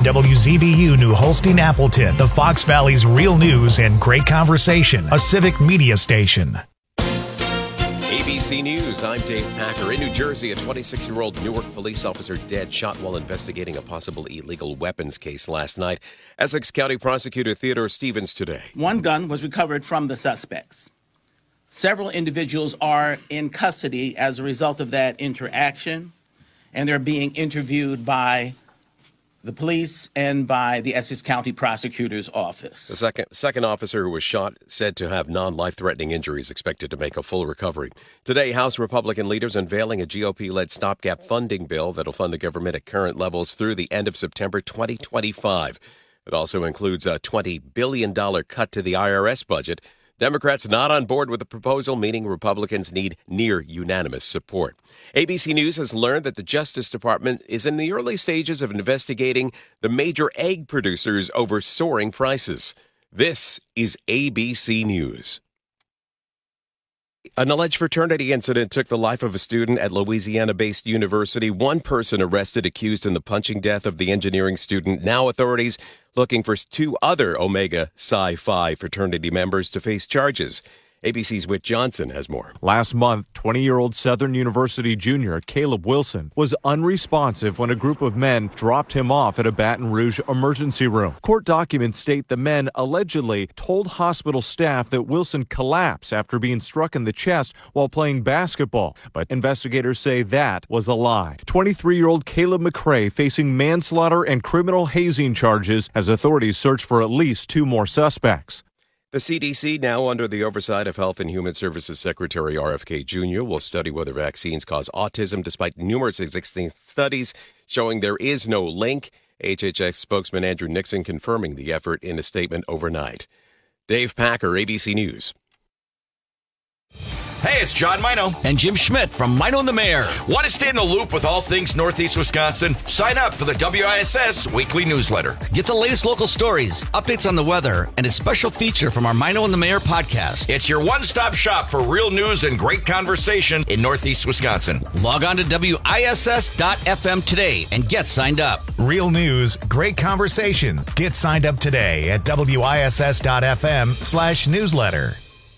WZBU New Holstein Appleton, the Fox Valley's real news and great conversation, a civic media station. ABC News, I'm Dave Packer. In New Jersey, a 26-year-old Newark police officer dead, shot while investigating a possible illegal weapons case last night. Essex County Prosecutor Theodore Stevens today. One gun was recovered from the suspects. Several individuals are in custody as a result of that interaction, and they're being interviewed by the police and by the Essex County Prosecutor's Office. The second officer who was shot said to have non-life-threatening injuries, expected to make a full recovery. Today, House Republican leaders unveiling a GOP-led stopgap funding bill that'll fund the government at current levels through the end of September 2025. It also includes a $20 billion cut to the IRS budget. Democrats not on board with the proposal, meaning Republicans need near unanimous support. ABC News has learned that the Justice Department is in the early stages of investigating the major egg producers over soaring prices. This is ABC News. An alleged fraternity incident took the life of a student at Louisiana-based university. One person arrested, accused in the punching death of the engineering student. Now authorities looking for two other Omega Psi Phi fraternity members to face charges. ABC's Whit Johnson has more. Last month, 20-year-old Southern University junior Caleb Wilson was unresponsive when a group of men dropped him off at a Baton Rouge emergency room. Court documents state the men allegedly told hospital staff that Wilson collapsed after being struck in the chest while playing basketball, but investigators say that was a lie. 23-year-old Caleb McRae facing manslaughter and criminal hazing charges as authorities search for at least two more suspects. The CDC, now under the oversight of Health and Human Services Secretary RFK Jr., will study whether vaccines cause autism, despite numerous existing studies showing there is no link. HHS spokesman Andrew Nixon confirming the effort in a statement overnight. Dave Packer, ABC News. Hey, it's John Mino. And Jim Schmidt from Mino and the Mayor. Want to stay in the loop with all things Northeast Wisconsin? Sign up for the WISS weekly newsletter. Get the latest local stories, updates on the weather, and a special feature from our Mino and the Mayor podcast. It's your one-stop shop for real news and great conversation in Northeast Wisconsin. Log on to WISS.FM today and get signed up. Real news, great conversation. Get signed up today at WISS.FM/newsletter.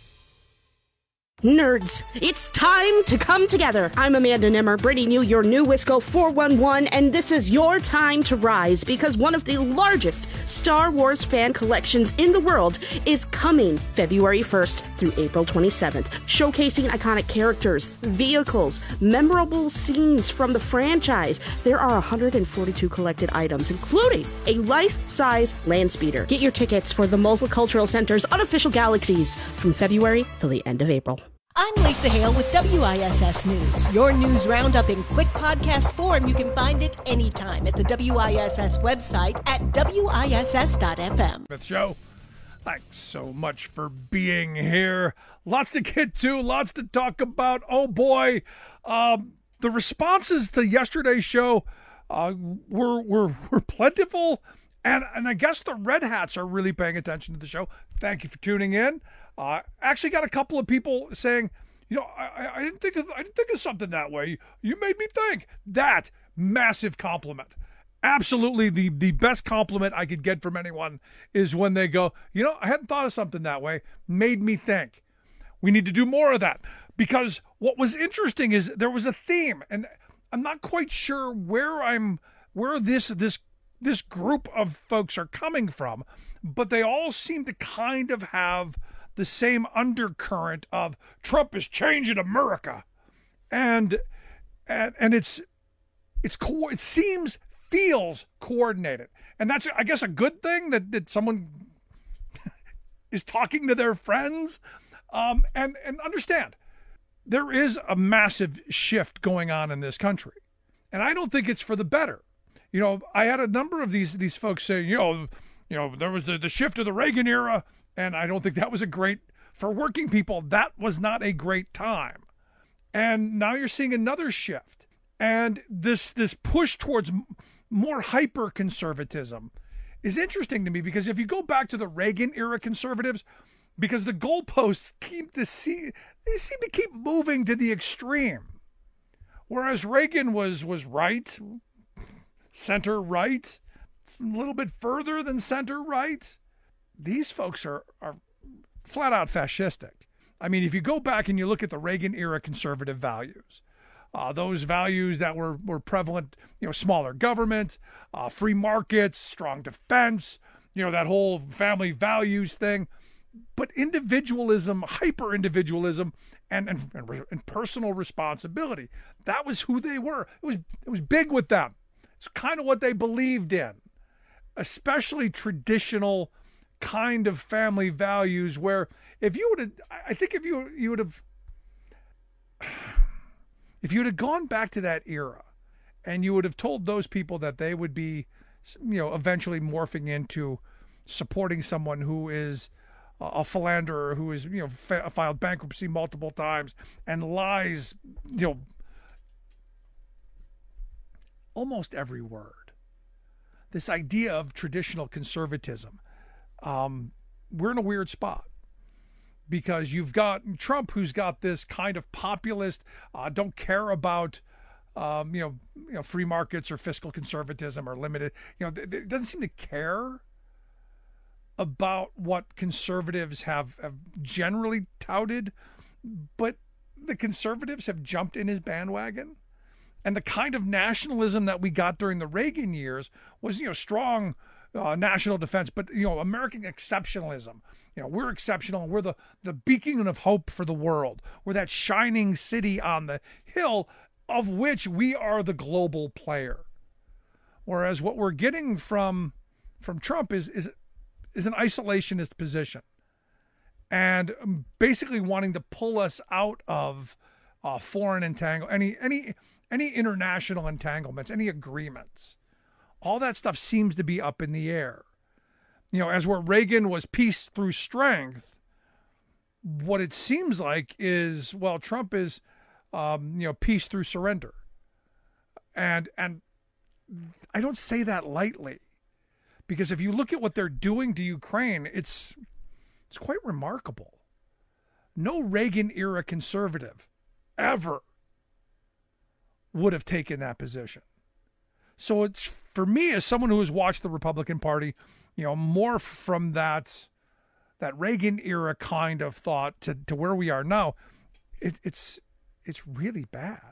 Nerds, it's time to come together. I'm Amanda Nimmer, bringing you your new Wisco 411, and this is your time to rise because one of the largest Star Wars fan collections in the world is coming February 1st through April 27th, showcasing iconic characters, vehicles, memorable scenes from the franchise. There are 142 collected items, including a life-size land speeder. Get your tickets for the Multicultural Center's unofficial galaxies from February till the end of April. I'm Lisa Hale with WISS News. Your news roundup in quick podcast form. You can find it anytime at the WISS website at WISS.FM. Show. Thanks so much for being here. Lots to get to, lots to talk about. Oh boy, the responses to yesterday's show were plentiful, and I guess the Red Hats are really paying attention to the show. Thank you for tuning in. Actually got a couple of people saying, you know, I didn't think of something that way. You made me think. That massive compliment. Absolutely the best compliment I could get from anyone is when they go, you know, I hadn't thought of something that way. Made me think. We need to do more of that, because what was interesting is there was a theme, and I'm not quite sure where this group of folks are coming from, but they all seem to kind of have the same undercurrent of Trump is changing America, and it feels coordinated, and that's, I guess, a good thing that someone is talking to their friends, and understand there is a massive shift going on in this country, and I don't think it's for the better. You know, I had a number of these folks say, you know, there was the shift of the Reagan era, and I don't think that was for working people, that was not a great time. And now you're seeing another shift. And this push towards more hyper-conservatism is interesting to me, because if you go back to the Reagan era conservatives, because the goalposts seem to keep moving to the extreme. Whereas Reagan was right, center right, little bit further than center right. These folks are flat out fascistic. I mean, if you go back and you look at the Reagan era conservative values, those values that were prevalent, smaller government, free markets, strong defense, that whole family values thing, but individualism, hyper individualism, and personal responsibility. That was who they were. It was big with them. It's kind of what they believed in, especially traditional kind of family values where if you would have gone back to that era and you would have told those people that they would be, eventually morphing into supporting someone who is a philanderer, who is, filed bankruptcy multiple times and lies, almost every word. This idea of traditional conservatism, we're in a weird spot because you've got Trump, who's got this kind of populist, don't care about, free markets or fiscal conservatism or limited, it doesn't seem to care about what conservatives have generally touted, but the conservatives have jumped in his bandwagon. And the kind of nationalism that we got during the Reagan years was, strong national defense, but, American exceptionalism. We're exceptional and we're the beacon of hope for the world. We're that shining city on the hill of which we are the global player. Whereas what we're getting from Trump is an isolationist position and basically wanting to pull us out of foreign any international entanglements, any agreements. All that stuff seems to be up in the air. As where Reagan was peace through strength, what it seems like is, Trump is, peace through surrender. And I don't say that lightly, because if you look at what they're doing to Ukraine, it's quite remarkable. No Reagan era conservative ever would have taken that position. So it's, for me, as someone who has watched the Republican Party, more from that Reagan era kind of thought to where we are now, it's really bad.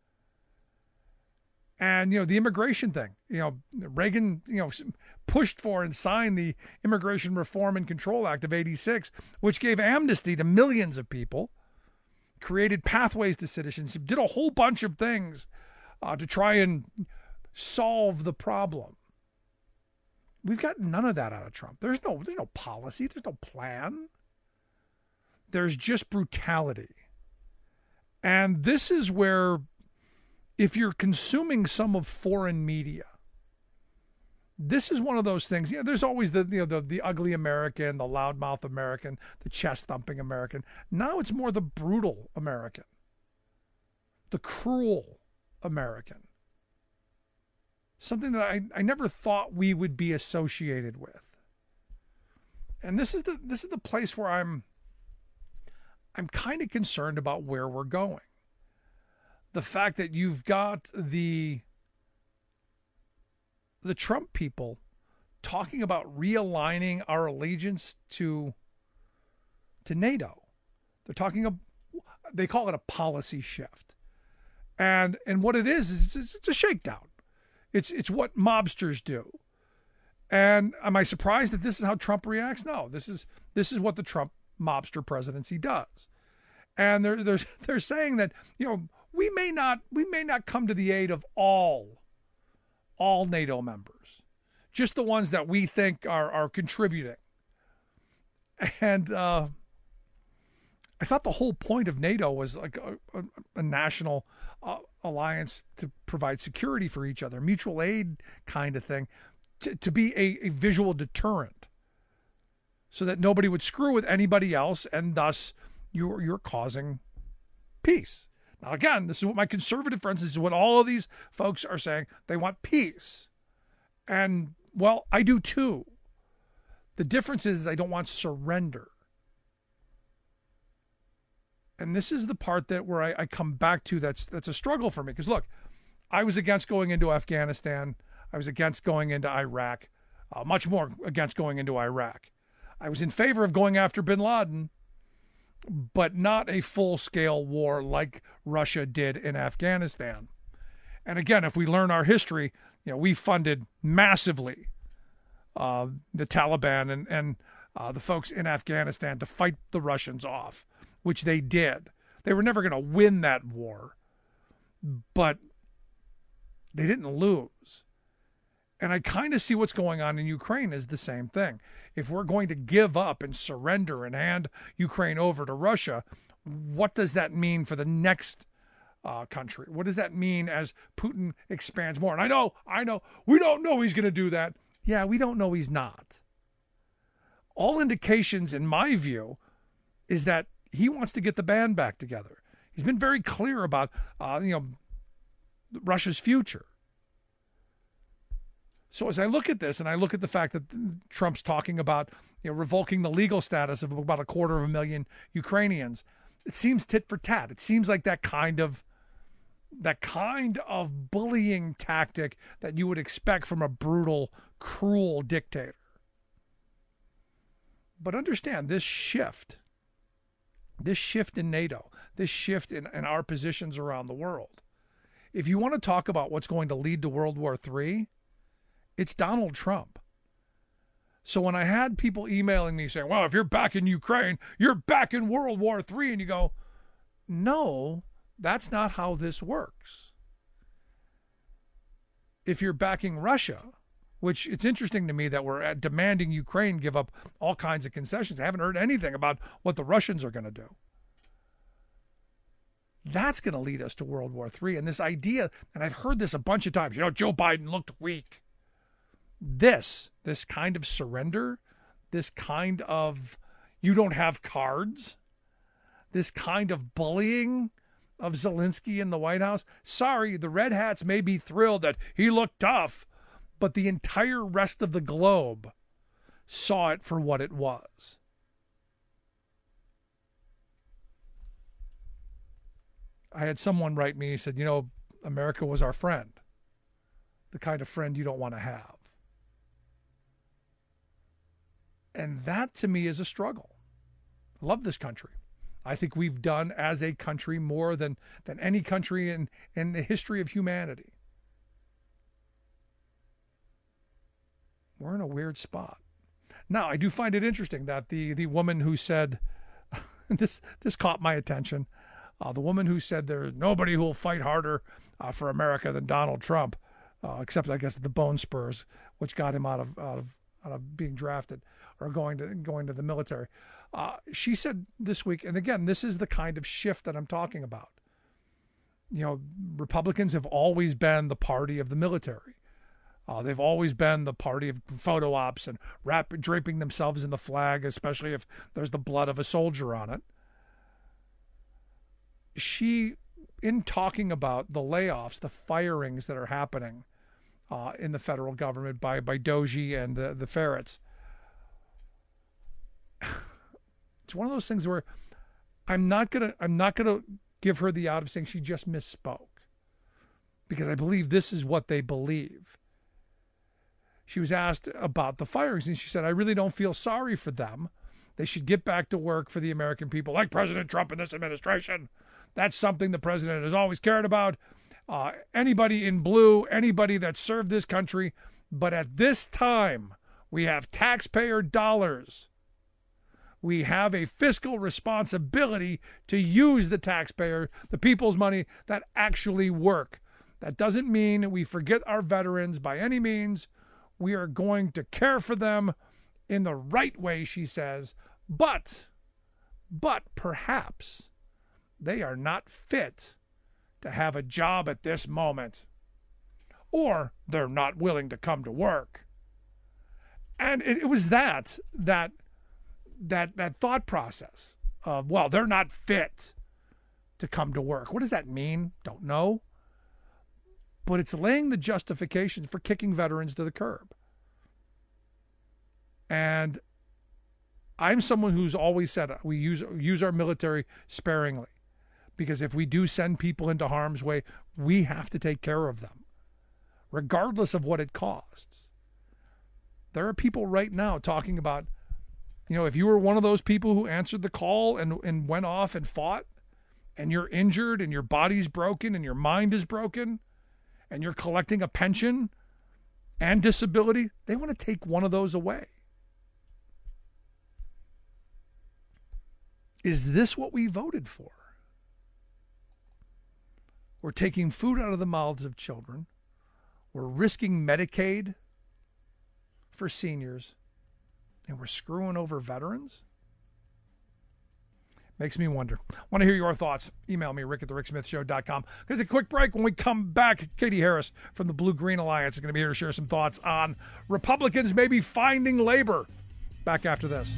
And, the immigration thing, Reagan, pushed for and signed the Immigration Reform and Control Act of '86, which gave amnesty to millions of people, created pathways to citizenship, did a whole bunch of things to try and solve the problem. We've got none of that out of Trump. There's no policy. There's no plan. There's just brutality. And this is where, if you're consuming some of foreign media, this is one of those things. There's always the ugly American, the loudmouth American, the chest-thumping American. Now it's more the brutal American, the cruel American. Something that I never thought we would be associated with. And this is the place where I'm kind of concerned about where we're going. The fact that you've got the Trump people talking about realigning our allegiance to NATO. They call it a policy shift. And what it is it's a shakedown. It's what mobsters do. And am I surprised that this is how Trump reacts? No, this is what the Trump mobster presidency does. And they're saying that, we may not come to the aid of all NATO members, just the ones that we think are contributing. And I thought the whole point of NATO was like a national alliance to provide security for each other, mutual aid kind of thing, to be a visual deterrent so that nobody would screw with anybody else, and thus you're causing peace. Now, again, this is what my conservative friends, this is what all of these folks are saying. They want peace. And, I do too. The difference is I don't want surrender. And this is the part that where I come back to that's a struggle for me. Because, look, I was against going into Afghanistan. I was against going into Iraq. much more against going into Iraq. I was in favor of going after bin Laden, but not a full-scale war like Russia did in Afghanistan. And again, if we learn our history, we funded massively the Taliban and the folks in Afghanistan to fight the Russians off, which they did. They were never going to win that war, but they didn't lose. And I kind of see what's going on in Ukraine is the same thing. If we're going to give up and surrender and hand Ukraine over to Russia, what does that mean for the next country? What does that mean as Putin expands more? And I know, we don't know he's going to do that. Yeah, we don't know he's not. All indications, in my view, is that he wants to get the band back together. He's been very clear about, Russia's future. So as I look at this, and I look at the fact that Trump's talking about, revoking the legal status of about 250,000 Ukrainians, it seems tit for tat. It seems like that kind of bullying tactic that you would expect from a brutal, cruel dictator. But understand this shift in NATO, this shift in our positions around the world. If you want to talk about what's going to lead to World War III, it's Donald Trump. So when I had people emailing me saying, well, if you're back in Ukraine, you're back in World War III, and you go, no, that's not how this works. If you're backing Russia, which it's interesting to me that we're demanding Ukraine give up all kinds of concessions. I haven't heard anything about what the Russians are going to do. That's going to lead us to World War III. And this idea, and I've heard this a bunch of times, Joe Biden looked weak. This kind of surrender, this kind of you don't have cards, this kind of bullying of Zelensky in the White House. Sorry, the Red Hats may be thrilled that he looked tough, but the entire rest of the globe saw it for what it was. I had someone write me, he said, America was our friend, the kind of friend you don't want to have. And that, to me, is a struggle. I love this country. I think we've done as a country more than any country in the history of humanity. We're in a weird spot. Now, I do find it interesting that the woman who said, this caught my attention, the woman who said there's nobody who will fight harder for America than Donald Trump, except, I guess, the Bone Spurs, which got him out of being drafted or going to the military. She said this week, and again, this is the kind of shift that I'm talking about. Republicans have always been the party of the military. They've always been the party of photo ops and draping themselves in the flag, especially if there's the blood of a soldier on it. She, in talking about the layoffs, the firings that are happening in the federal government by Doji and the ferrets, it's one of those things where I'm not gonna give her the out of saying she just misspoke, because I believe this is what they believe. She was asked about the firings, and she said, I really don't feel sorry for them. They should get back to work for the American people, like President Trump and this administration. That's something the president has always cared about. Anybody in blue, anybody that served this country. But at this time, we have taxpayer dollars. We have a fiscal responsibility to use the people's money that actually work. That doesn't mean we forget our veterans by any means. We are going to care for them in the right way, she says, but perhaps they are not fit to have a job at this moment, or they're not willing to come to work. And it was that thought process of, well, they're not fit to come to work. What does that mean? Don't know. But it's laying the justification for kicking veterans to the curb. And I'm someone who's always said we use our military sparingly, because if we do send people into harm's way, we have to take care of them, regardless of what it costs. There are people right now talking about, if you were one of those people who answered the call and went off and fought, and you're injured and your body's broken and your mind is broken and you're collecting a pension and disability, they want to take one of those away. Is this what we voted for? We're taking food out of the mouths of children. We're risking Medicaid for seniors. And we're screwing over veterans? Makes me wonder. Want to hear your thoughts? Email me, rick@thericksmithshow.com. There's a quick break. When we come back, Katie Harris from the Blue-Green Alliance is going to be here to share some thoughts on Republicans maybe finding labor. Back after this.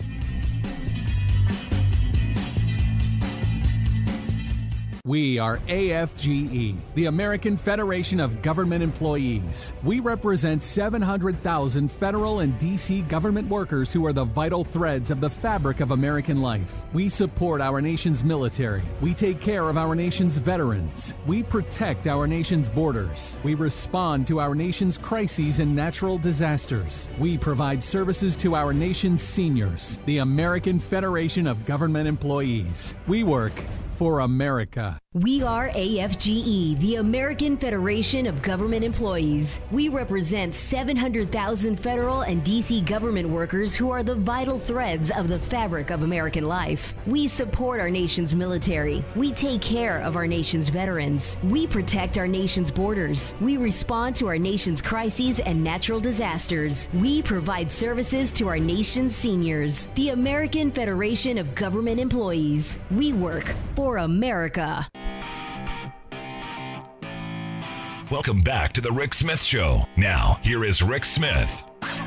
We are AFGE, the American Federation of Government Employees. We represent 700,000 federal and D.C. government workers who are the vital threads of the fabric of American life. We support our nation's military. We take care of our nation's veterans. We protect our nation's borders. We respond to our nation's crises and natural disasters. We provide services to our nation's seniors. The American Federation of Government Employees. We work for America. We are AFGE, the American Federation of Government Employees. We represent 700,000 federal and D.C. government workers who are the vital threads of the fabric of American life. We support our nation's military. We take care of our nation's veterans. We protect our nation's borders. We respond to our nation's crises and natural disasters. We provide services to our nation's seniors. The American Federation of Government Employees. We work for America. Welcome back to the Rick Smith Show. Now, here is Rick Smith.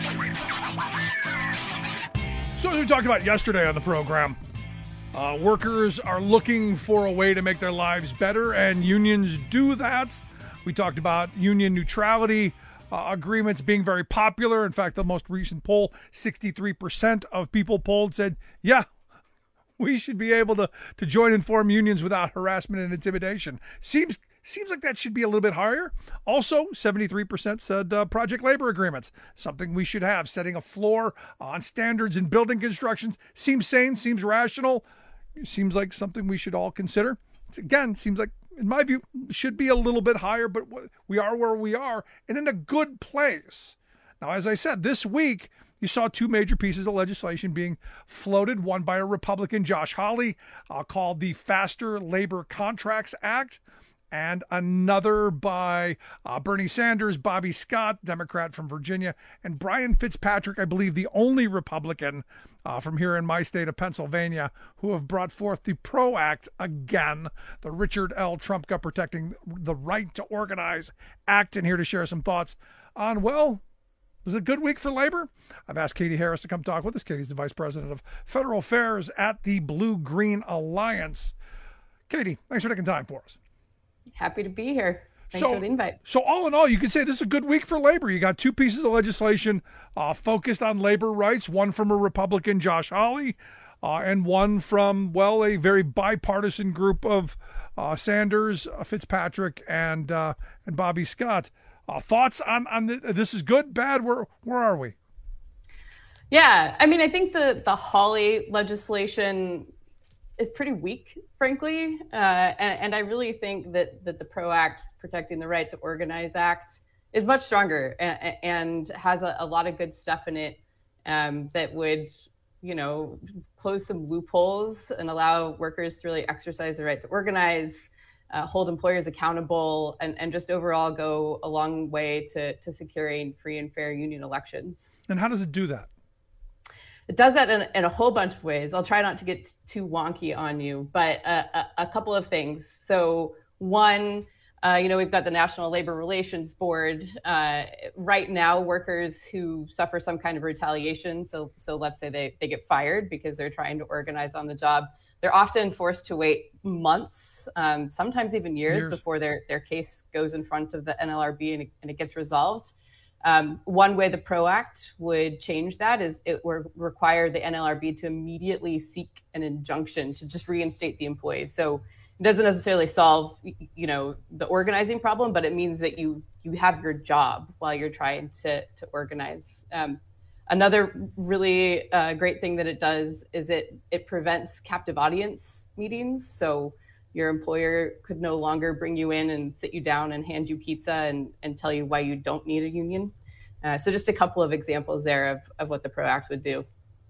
So as we talked about yesterday on the program, workers are looking for a way to make their lives better, and unions do that. We talked about union neutrality agreements being very popular. In fact, the most recent poll, 63% of people polled said, yeah, we should be able to join and form unions without harassment and intimidation. Seems like that should be a little bit higher. Also, 73% said project labor agreements, something we should have. Setting a floor on standards in building constructions seems sane, seems rational, seems like something we should all consider. Again, seems like, in my view, should be a little bit higher, but we are where we are and in a good place. Now, as I said, this week, you saw two major pieces of legislation being floated, one by a Republican, Josh Hawley, called the Faster Labor Contracts Act, and another by Bernie Sanders, Bobby Scott, Democrat from Virginia, and Brian Fitzpatrick, I believe the only Republican from here in my state of Pennsylvania, who have brought forth the PRO Act again, the Richard L. Trumka Protecting the Right to Organize Act, and here to share some thoughts on, well, was it a good week for labor? I've asked Katie Harris to come talk with us. Katie's the Vice President of Federal Affairs at the Blue-Green Alliance. Katie, thanks for taking time for us. Happy to be here. Thanks for the invite. So all in all, you could say this is a good week for labor. You got two pieces of legislation focused on labor rights, one from a Republican, Josh Hawley, and one from, well, a very bipartisan group of Sanders, Fitzpatrick, and Bobby Scott. Thoughts on this is good, bad? Where are we? Yeah, I mean, I think the Hawley legislation is pretty weak, frankly. And I really think that the PRO Act, Protecting the Right to Organize Act, is much stronger and has a lot of good stuff in it that would, close some loopholes and allow workers to really exercise the right to organize, hold employers accountable, and just overall go a long way to securing free and fair union elections. And how does it do that? It does that in a whole bunch of ways. I'll try not to get too wonky on you, but a couple of things. So one, we've got the National Labor Relations Board. Right now, workers who suffer some kind of retaliation, so let's say they get fired because they're trying to organize on the job, they're often forced to wait months, sometimes even years before their case goes in front of the NLRB and it gets resolved. One way the PRO Act would change that is it would require the NLRB to immediately seek an injunction to just reinstate the employees. So it doesn't necessarily solve, the organizing problem, but it means that you you have your job while you're trying to organize. Another really great thing that it does is it prevents captive audience meetings. So your employer could no longer bring you in and sit you down and hand you pizza and tell you why you don't need a union. So just a couple of examples there of what the PRO Act would do.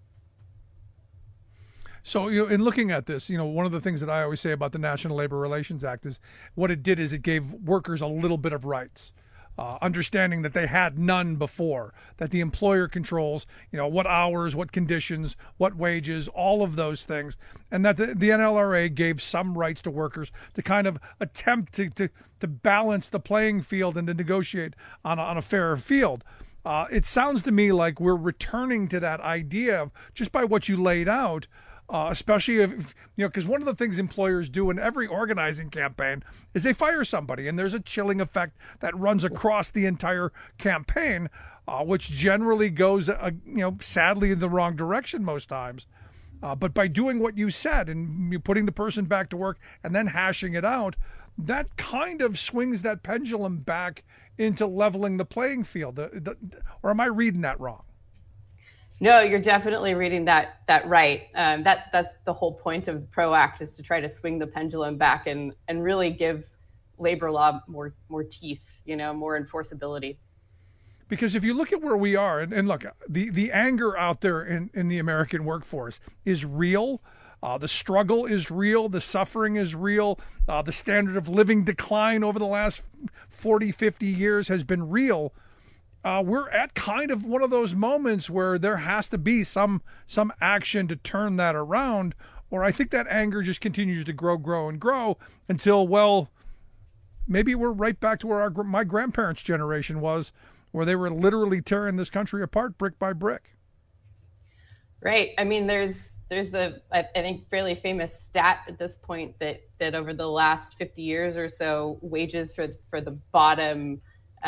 So, in looking at this, one of the things that I always say about the National Labor Relations Act is what it did is it gave workers a little bit of rights, understanding that they had none before, that the employer controls, what hours, what conditions, what wages, all of those things, and that the NLRA gave some rights to workers to kind of attempt to balance the playing field and to negotiate on a fairer field. It sounds to me like we're returning to that idea just by what you laid out. Especially if, because one of the things employers do in every organizing campaign is they fire somebody, and there's a chilling effect that runs across the entire campaign, which generally goes, sadly in the wrong direction most times. But by doing what you said and putting the person back to work and then hashing it out, that kind of swings that pendulum back into leveling the playing field. Or am I reading that wrong? No, you're definitely reading that right. That's the whole point of the PRO Act, is to try to swing the pendulum back and really give labor law more teeth, more enforceability. Because if you look at where we are, and look, the anger out there in the American workforce is real. The struggle is real. The suffering is real. The standard of living decline over the last 40, 50 years has been real. We're at kind of one of those moments where there has to be some action to turn that around, or I think that anger just continues to grow and grow until, well, maybe we're right back to where my grandparents' generation was, where they were literally tearing this country apart brick by brick. Right. I mean, there's the, I think, fairly famous stat at this point that over the last 50 years or so, wages for the bottom,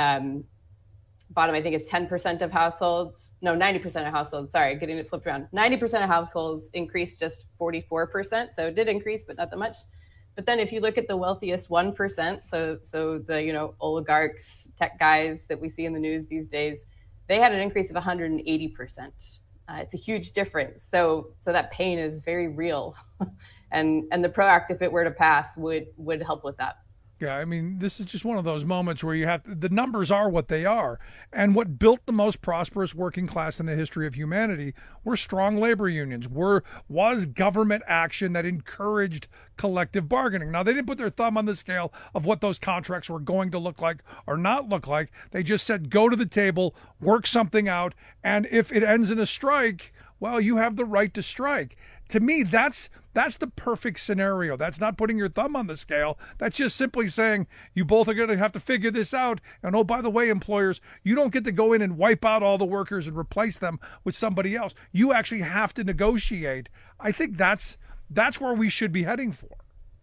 I think it's 10% of households, no, 90% of households, sorry, getting it flipped around. 90% of households increased just 44%. So it did increase, but not that much. But then if you look at the wealthiest 1%, so the, oligarchs, tech guys that we see in the news these days, they had an increase of 180%. It's a huge difference. So that pain is very real. and the PRO Act, if it were to pass, would help with that. Yeah, I mean, this is just one of those moments where the numbers are what they are. And what built the most prosperous working class in the history of humanity were strong labor unions, was government action that encouraged collective bargaining. Now, they didn't put their thumb on the scale of what those contracts were going to look like or not look like. They just said, go to the table, work something out, and if it ends in a strike, well, you have the right to strike. To me, that's the perfect scenario. That's not putting your thumb on the scale. That's just simply saying you both are going to have to figure this out. And oh, by the way, employers, you don't get to go in and wipe out all the workers and replace them with somebody else. You actually have to negotiate. I think that's where we should be heading for.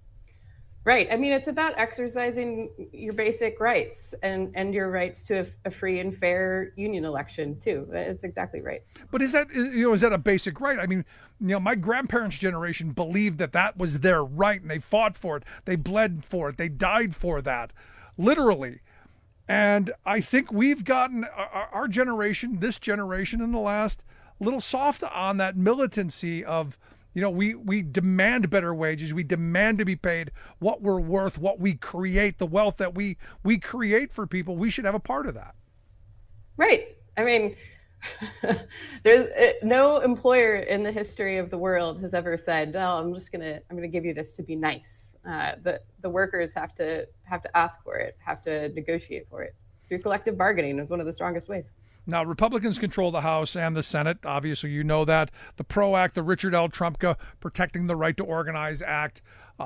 Right. I mean, it's about exercising your basic rights and your rights to a free and fair union election, too. It's exactly right. But is that a basic right? I mean, my grandparents' generation believed that was their right, and they fought for it. They bled for it. They died for that, literally. And I think we've gotten our generation, this generation in the last, a little soft on that militancy of, we demand better wages. We demand to be paid what we're worth, what we create, the wealth that we create for people. We should have a part of that. Right. I mean, there's no employer in the history of the world has ever said, "Oh, I'm gonna give you this to be nice." The workers have to ask for it, have to negotiate for it through collective bargaining is one of the strongest ways. Now, Republicans control the House and the Senate. Obviously, you know that. The PRO Act, the Richard L. Trumka Protecting the Right to Organize Act,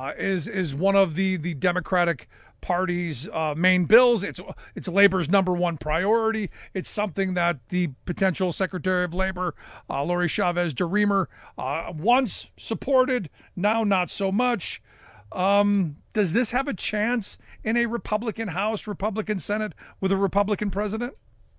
is one of the Democratic Party's main bills. It's Labor's number one priority. It's something that the potential Secretary of Labor, Lori Chavez-DeRemer, once supported, now not so much. Does this have a chance in a Republican House, Republican Senate with a Republican president?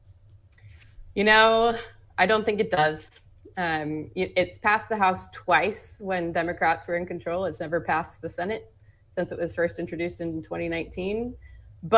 I don't think it does. It's passed the House twice when Democrats were in control. It's never passed the Senate since it was first introduced in 2019. But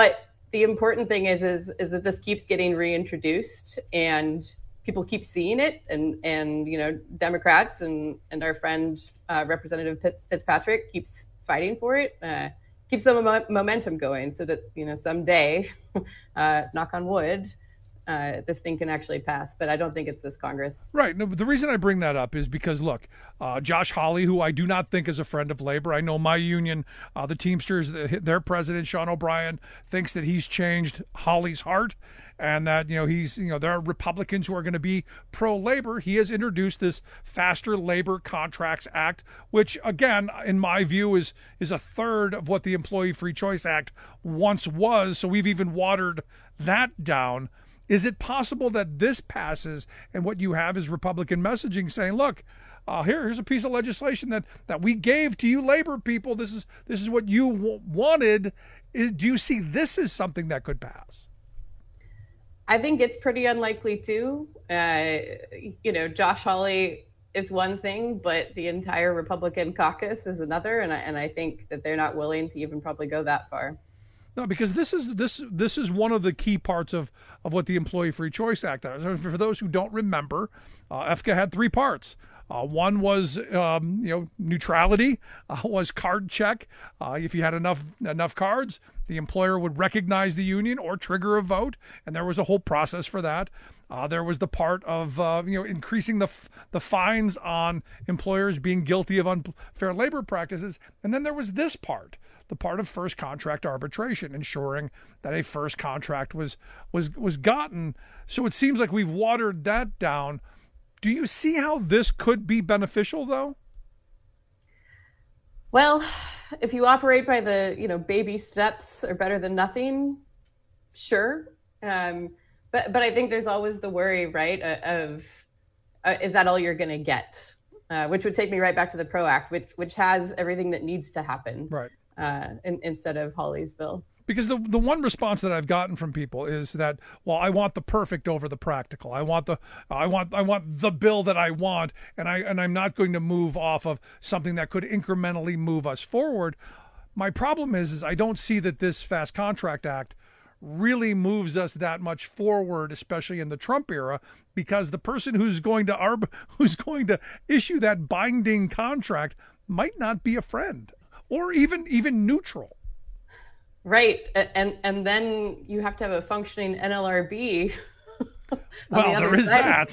the important thing is that this keeps getting reintroduced and people keep seeing it, and you know, Democrats and our friend Representative Fitzpatrick keeps fighting for it, keeps some momentum going, so that, you know, someday, knock on wood, this thing can actually pass. But I don't think it's this Congress. Right. No, but the reason I bring that up is because, look, Josh Hawley, who I do not think is a friend of labor. I know my union, the Teamsters, their president, Sean O'Brien, thinks that he's changed Hawley's heart, and that, you know, there are Republicans who are going to be pro-labor. He has introduced this Faster Labor Contracts Act, which, again, in my view, is a third of what the Employee Free Choice Act once was. So we've even watered that down. Is it possible that this passes and what you have is Republican messaging saying, look, here's a piece of legislation that we gave to you labor people. This is what you wanted. Do you see this as something that could pass? I think it's pretty unlikely too. You know, Josh Hawley is one thing, but the entire Republican caucus is another. And I think that they're not willing to even probably go that far. No, because this is one of the key parts of what the Employee Free Choice Act is. For those who don't remember, EFCA had three parts. One was neutrality, was card check. If you had enough cards, the employer would recognize the union or trigger a vote, and there was a whole process for that. There was the part of increasing the fines on employers being guilty of unfair labor practices, and then there was this part, the part of first contract arbitration, ensuring that a first contract was gotten. So it seems like we've watered that down. Do you see how this could be beneficial, though? Well, if you operate by the, you know, baby steps are better than nothing, sure. But I think there's always the worry, right, of is that all you're going to get? Which would take me right back to the PRO Act, which has everything that needs to happen, right? Instead of Hawley's bill. Because the one response that I've gotten from people is that, well, I want the perfect over the practical. I want the bill that I want, and I'm not going to move off of something that could incrementally move us forward. My problem is I don't see that this Fast Contract Act really moves us that much forward, especially in the Trump era, because the person who's going to issue that binding contract might not be a friend or even neutral. Right. And then you have to have a functioning NLRB. Well, there is that.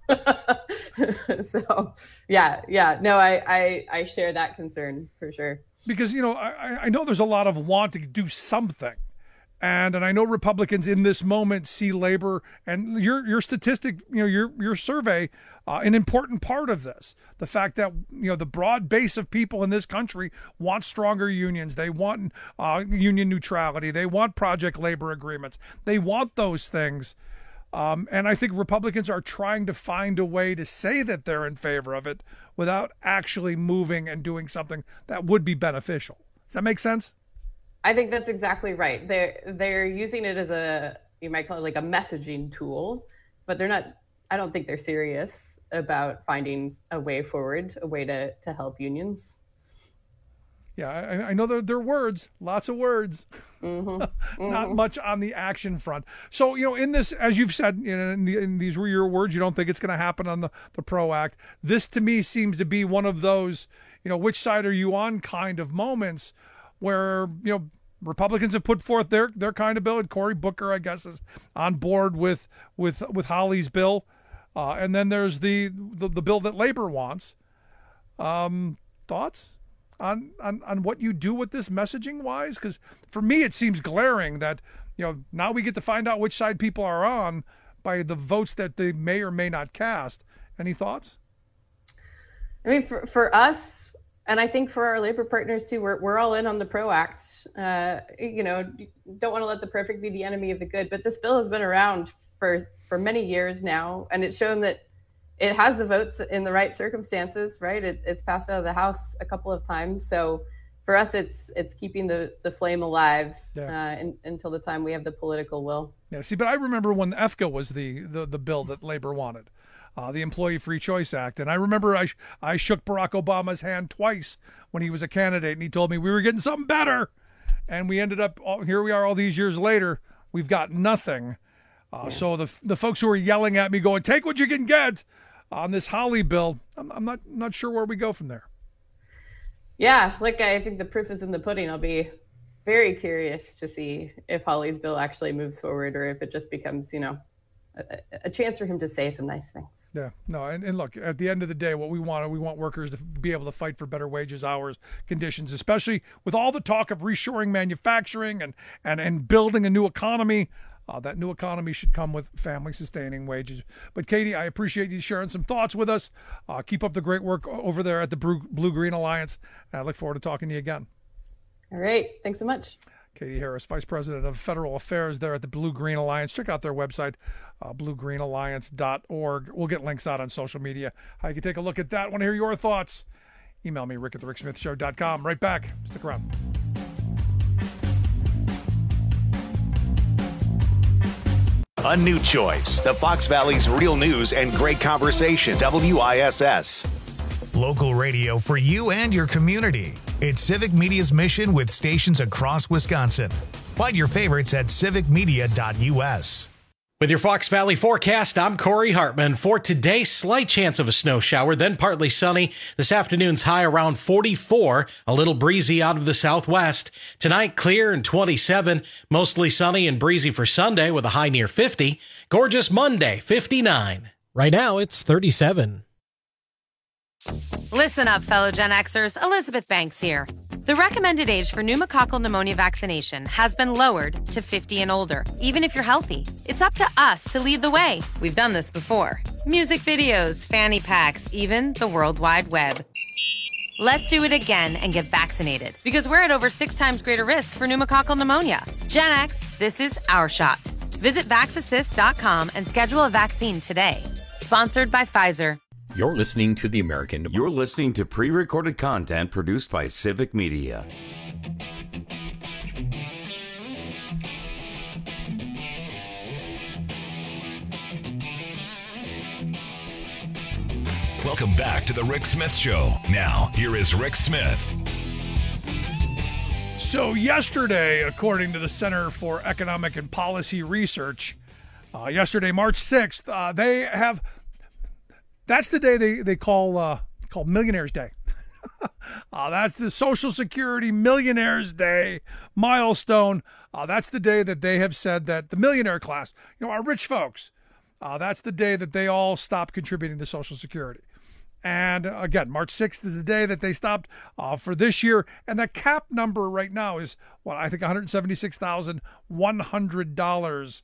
So, yeah. No, I share that concern for sure. Because, you know, I know there's a lot of want to do something. And I know Republicans in this moment see labor and your statistic, you know, your survey, an important part of this. The fact that, you know, the broad base of people in this country want stronger unions. They want union neutrality. They want project labor agreements. They want those things. And I think Republicans are trying to find a way to say that they're in favor of it without actually moving and doing something that would be beneficial. Does that make sense? I think that's exactly right. They're using it as you might call it like a messaging tool, but they're not, I don't think they're serious about finding a way forward, a way to help unions. Yeah, I know there are words, lots of words, not much on the action front. So, you know, in this, as you've said, in these were your words, you don't think it's going to happen on the PRO Act. This to me seems to be one of those, you know, which side are you on kind of moments where, you know, Republicans have put forth their kind of bill, and Cory Booker, I guess, is on board with Hawley's bill, and then there's the bill that labor wants. Thoughts on what you do with this messaging wise? Because for me, it seems glaring that, you know, now we get to find out which side people are on by the votes that they may or may not cast. Any thoughts? I mean, for us, and I think for our labor partners too, we're all in on the PRO Act. You know, don't want to let the perfect be the enemy of the good, but this bill has been around for many years now, and it's shown that it has the votes in the right circumstances, right? It's passed out of the House a couple of times. So for us, it's keeping the flame alive until the time we have the political will. Yeah, see, but I remember when EFCA was the bill that labor wanted. The Employee Free Choice Act. And I remember I shook Barack Obama's hand twice when he was a candidate, and he told me we were getting something better. and we ended up, here we are all these years later, we've got nothing. So the folks who are yelling at me going, take what you can get on this Hawley bill, I'm not sure where we go from there. Yeah, like I think the proof is in the pudding. I'll be very curious to see if Hawley's bill actually moves forward or if it just becomes, a chance for him to say some nice things. Yeah, no, and look, at the end of the day, what we want workers to be able to fight for better wages, hours, conditions, especially with all the talk of reshoring manufacturing and building a new economy. That new economy should come with family-sustaining wages. But Katie, I appreciate you sharing some thoughts with us. Keep up the great work over there at the Blue-Green Alliance. I look forward to talking to you again. All right. Thanks so much. Katie Harris, Vice President of Federal Affairs there at the Blue-Green Alliance. Check out their website, bluegreenalliance.org. We'll get links out on social media. You can take a look at that. Want to hear your thoughts? Email me, rick@thericksmithshow.com. Right back. Stick around. A new choice. The Fox Valley's real news and great conversation. WISS. Local radio for you and your community. It's Civic Media's mission with stations across Wisconsin. Find your favorites at civicmedia.us. With your Fox Valley forecast, I'm Corey Hartman. For today, slight chance of a snow shower, then partly sunny. This afternoon's high around 44, a little breezy out of the southwest. Tonight, clear and 27, mostly sunny and breezy for Sunday with a high near 50. Gorgeous Monday, 59. Right now, it's 37. Listen up, fellow Gen Xers. Elizabeth Banks here. The recommended age for pneumococcal pneumonia vaccination has been lowered to 50 and older, even if you're healthy. It's up to us to lead the way. We've done this before. Music videos, fanny packs, even the World Wide Web. Let's do it again and get vaccinated, because we're at over 6 times greater risk for pneumococcal pneumonia. Gen X, this is our shot. Visit vaxassist.com and schedule a vaccine today. Sponsored by Pfizer. You're listening to The American. You're listening to pre-recorded content produced by Civic Media. Welcome back to The Rick Smith Show. Now, here is Rick Smith. So yesterday, according to the Center for Economic and Policy Research, yesterday, March 6th, they have... That's the day they call Millionaires Day. That's the Social Security Millionaires Day milestone. That's the day that they have said that the millionaire class, our rich folks, that's the day that they all stop contributing to Social Security. And again, March 6th is the day that they stopped for this year. And the cap number right now is, I think $176,100.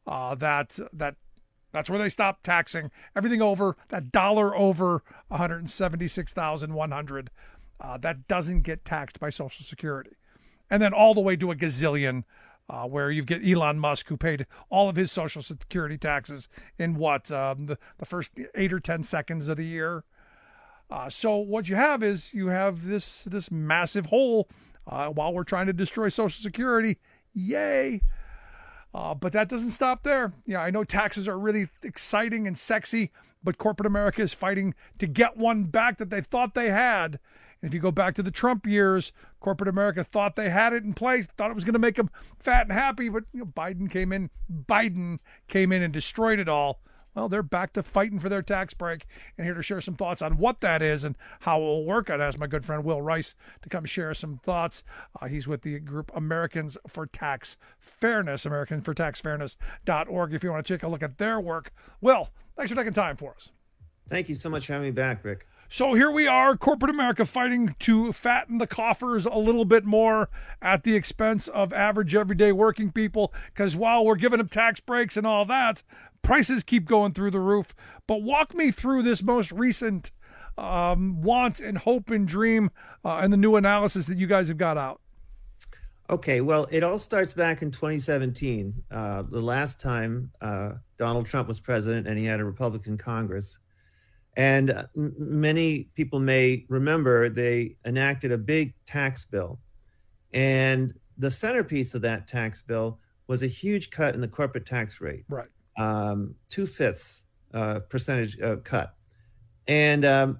That's where they stop taxing everything over that dollar over $176,100. That doesn't get taxed by Social Security. And then all the way to a gazillion, where you get Elon Musk, who paid all of his Social Security taxes in the first 8 or 10 seconds of the year. So what you have is this massive hole while we're trying to destroy Social Security. Yay. But that doesn't stop there. Yeah, I know taxes are really exciting and sexy, but corporate America is fighting to get one back that they thought they had. And if you go back to the Trump years, corporate America thought they had it in place, thought it was going to make them fat and happy, but Biden came in and destroyed it all. Well, they're back to fighting for their tax break, and here to share some thoughts on what that is and how it will work. I'd ask my good friend Will Rice to come share some thoughts. He's with the group Americans for Tax Fairness, AmericanForTaxFairness.org, if you want to take a look at their work. Will, thanks for taking time for us. Thank you so much for having me back, Rick. So here we are, corporate America fighting to fatten the coffers a little bit more at the expense of average everyday working people, because while we're giving them tax breaks and all that, prices keep going through the roof. But walk me through this most recent want and hope and dream and the new analysis that you guys have got out. Okay, well, it all starts back in 2017, the last time Donald Trump was president and he had a Republican Congress. And many people may remember they enacted a big tax bill. And the centerpiece of that tax bill was a huge cut in the corporate tax rate. Right. 2/5 percentage cut. And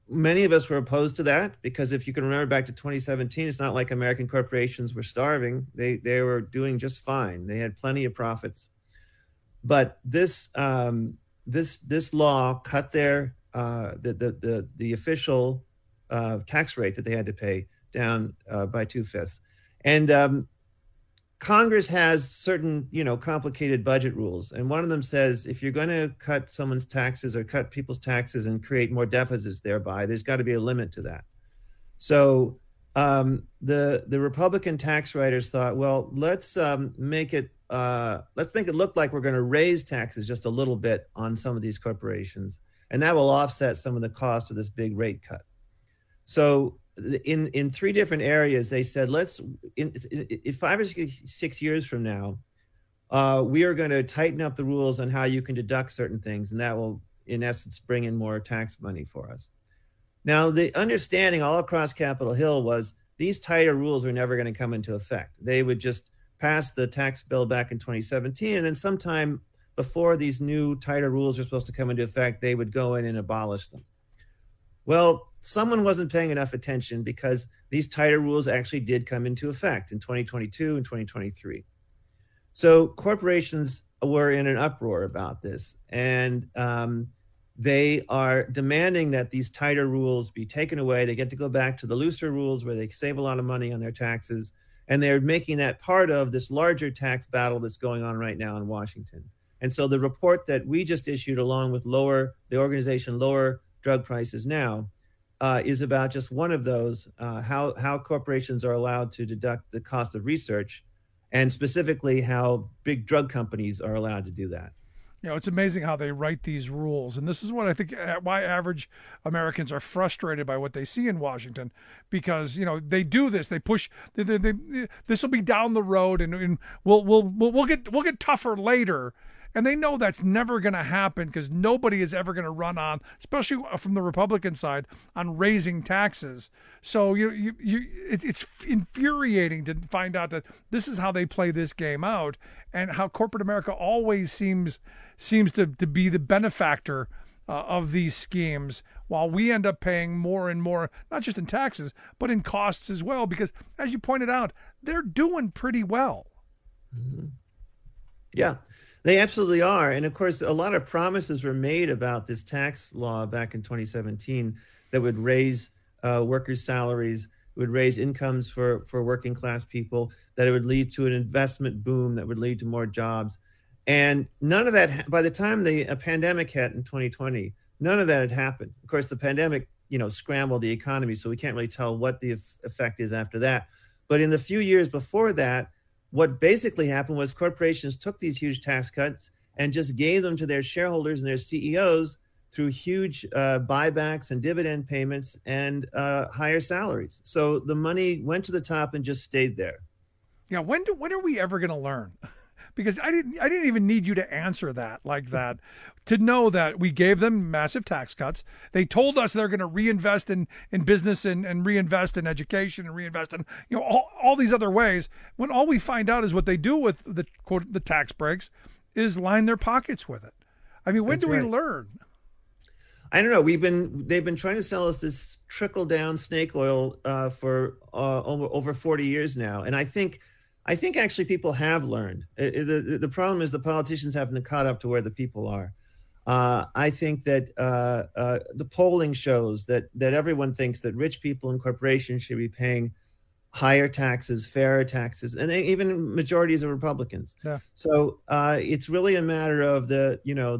Many of us were opposed to that because if you can remember back to 2017, it's not like American corporations were starving. They were doing just fine. They had plenty of profits. But this law cut their the official tax rate that they had to pay down by 2/5. And Congress has certain, complicated budget rules. And one of them says, if you're going to cut someone's taxes or cut people's taxes and create more deficits thereby, there's got to be a limit to that. So the Republican tax writers thought, well, let's make it look like we're going to raise taxes just a little bit on some of these corporations, and that will offset some of the cost of this big rate cut. So in three different areas, they said, in 5 or 6 years from now, we are going to tighten up the rules on how you can deduct certain things, and that will, in essence, bring in more tax money for us. Now, the understanding all across Capitol Hill was these tighter rules were never going to come into effect. They would just pass the tax bill back in 2017, and then sometime before these new tighter rules are supposed to come into effect, they would go in and abolish them. Well, someone wasn't paying enough attention because these tighter rules actually did come into effect in 2022 and 2023. So corporations were in an uproar about this, and they are demanding that these tighter rules be taken away. They get to go back to the looser rules where they save a lot of money on their taxes, and they're making that part of this larger tax battle that's going on right now in Washington. And so the report that we just issued, along with the organization Lower Drug Prices Now, is about just one of those, how corporations are allowed to deduct the cost of research, and specifically how big drug companies are allowed to do that. It's amazing how they write these rules. And this is what I think why average Americans are frustrated by what they see in Washington, because, they do this, they push, this will be down the road and we'll get tougher later. And they know that's never going to happen because nobody is ever going to run on, especially from the Republican side, on raising taxes. So it's infuriating to find out that this is how they play this game out, and how corporate America always seems to be the benefactor of these schemes, while we end up paying more and more, not just in taxes, but in costs as well, because, as you pointed out, they're doing pretty well. Mm-hmm. Yeah. They absolutely are. And of course, a lot of promises were made about this tax law back in 2017 that would raise workers' salaries, would raise incomes for working class people, that it would lead to an investment boom that would lead to more jobs. And none of that, by the time the pandemic hit in 2020, none of that had happened. Of course, the pandemic, scrambled the economy, so we can't really tell what the effect is after that. But in the few years before that, what basically happened was corporations took these huge tax cuts and just gave them to their shareholders and their CEOs through huge buybacks and dividend payments and higher salaries. So the money went to the top and just stayed there. Yeah, when are we ever going to learn? Because I didn't even need you to answer that like that, to know that we gave them massive tax cuts. They told us they're going to reinvest in business and reinvest in education and reinvest in all these other ways, when all we find out is what they do with the quote the tax breaks is line their pockets with it. I mean, when do we learn? I don't know. They've been trying to sell us this trickle down snake oil for over 40 years now, and I think actually people have learned. The problem is the politicians haven't caught up to where the people are. I think that the polling shows that everyone thinks that rich people and corporations should be paying higher taxes, fairer taxes, and even majorities of Republicans. Yeah. So it's really a matter of the